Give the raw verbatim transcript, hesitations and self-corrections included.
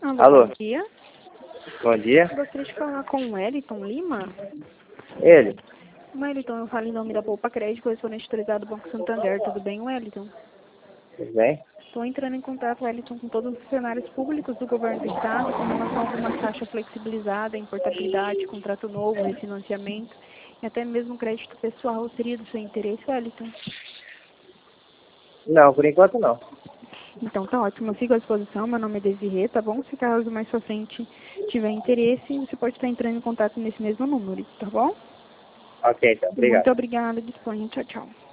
Alô, Alô. bom dia. Bom dia. Gostaria de falar com o Wellington Lima. Ele? Wellington, eu falo em nome da Poupa Crédito, correspondente autorizado do Banco Santander. Tudo bem, Wellington? Tudo bem? Estou entrando em contato, Wellington, com todos os funcionários públicos do governo do Estado, com relação a alguma taxa flexibilizada, importabilidade, contrato novo, refinanciamento e até mesmo crédito pessoal. Seria do seu interesse, Wellington? Não, por enquanto não. Então tá ótimo, eu fico à disposição, meu nome é Desirê, tá bom? Se caso mais pra frente tiver interesse, você pode estar entrando em contato nesse mesmo número, tá bom? Ok, então. Obrigado. Muito obrigada, disponha, tchau, tchau.